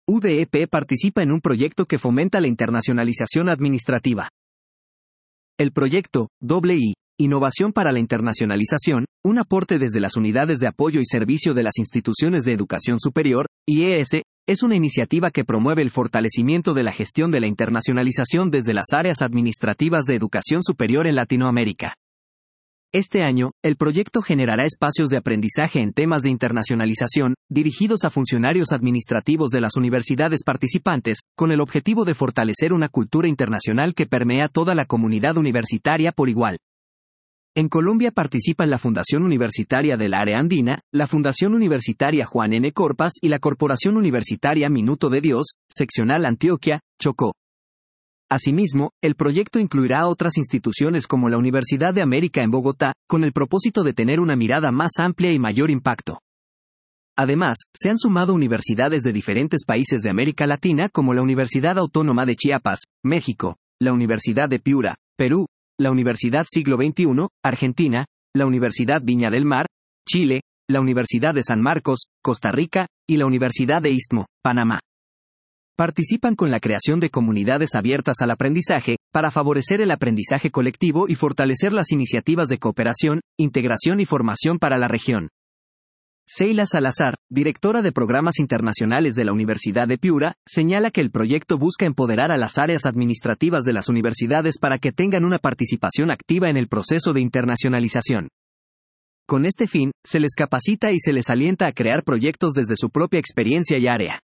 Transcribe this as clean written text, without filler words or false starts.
UDEP participa en un proyecto que fomenta la internacionalización administrativa. El proyecto II, Innovación para la Internacionalización, un aporte desde las unidades de apoyo y servicio de las instituciones de educación superior, IES, es una iniciativa que promueve el fortalecimiento de la gestión de la internacionalización desde las áreas administrativas de educación superior en Latinoamérica. Este año, el proyecto generará espacios de aprendizaje en temas de internacionalización, dirigidos a funcionarios administrativos de las universidades participantes, con el objetivo de fortalecer una cultura internacional que permea toda la comunidad universitaria por igual. En Colombia participan la Fundación Universitaria del Área Andina, la Fundación Universitaria Juan N. Corpas y la Corporación Universitaria Minuto de Dios, Seccional Antioquia, Chocó. Asimismo, el proyecto incluirá a otras instituciones como la Universidad de América en Bogotá, con el propósito de tener una mirada más amplia y mayor impacto. Además, se han sumado universidades de diferentes países de América Latina como la Universidad Autónoma de Chiapas, México, la Universidad de Piura, Perú, la Universidad Siglo XXI, Argentina, la Universidad Viña del Mar, Chile, la Universidad de San Marcos, Costa Rica, y la Universidad de Istmo, Panamá. Participan con la creación de comunidades abiertas al aprendizaje, para favorecer el aprendizaje colectivo y fortalecer las iniciativas de cooperación, integración y formación para la región. Seila Salazar, directora de Programas Internacionales de la Universidad de Piura, señala que el proyecto busca empoderar a las áreas administrativas de las universidades para que tengan una participación activa en el proceso de internacionalización. Con este fin, se les capacita y se les alienta a crear proyectos desde su propia experiencia y área.